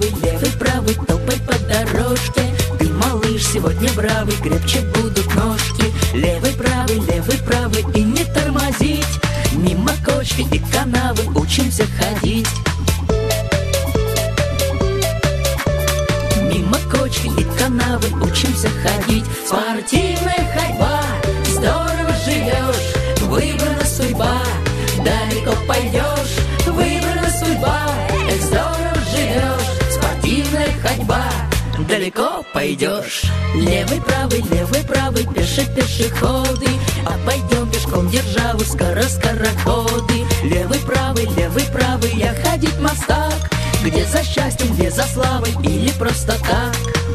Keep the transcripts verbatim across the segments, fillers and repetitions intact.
правый, левый, правый, топай по дорожке. Ты, малыш, сегодня бравый, крепче будут ножки. Левый, правый, левый, правый, и не тормозить. Мимо кочки и канавы учимся ходить. Мимо кочки и канавы учимся ходить. Спортивная ходьба, здорово живешь, выбрана судьба, далеко пойдешь, выбрана судьба, эх, здорово живешь, спортивная ходьба, далеко пойдешь. Левый, правый, левый, правый, пешие пешеходы, а пойдем пешком державу, скоро скороходы. Левый, правый, левый, правый, я ходить мастак, где за счастьем, где за славой или просто так.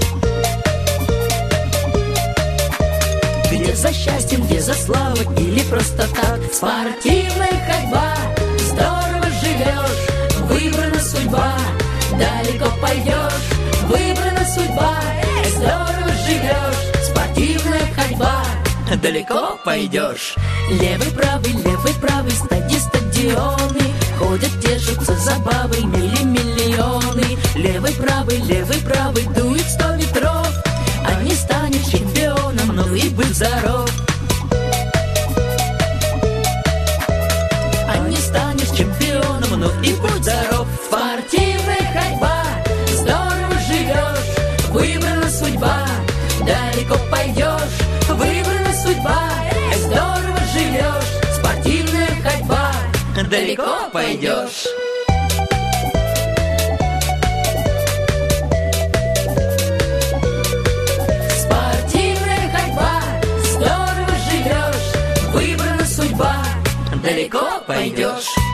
Где за счастьем, где за славой или просто так. Спортивная ходьба, здорово живешь, выбрана судьба, далеко пойдешь, выбрана судьба, здорово живешь, спортивная ходьба, далеко пойдешь. Левый, правый, левый, правый, стади, стадионы, ходят, тешатся забавой мили миллионы. Левый, правый, левый, правый, дует сто ветров, а не станешь чемпионом, ну и будь здоров. А не станешь чемпионом, ну и будь здоров. Спортивная ходьба, здорово живешь, выбрана судьба, далеко пойдешь, выбрана судьба, здорово живешь, спортивная ходьба, далеко пойдешь. Спортивная ходьба, здорово живешь, выбрана судьба, далеко пойдешь.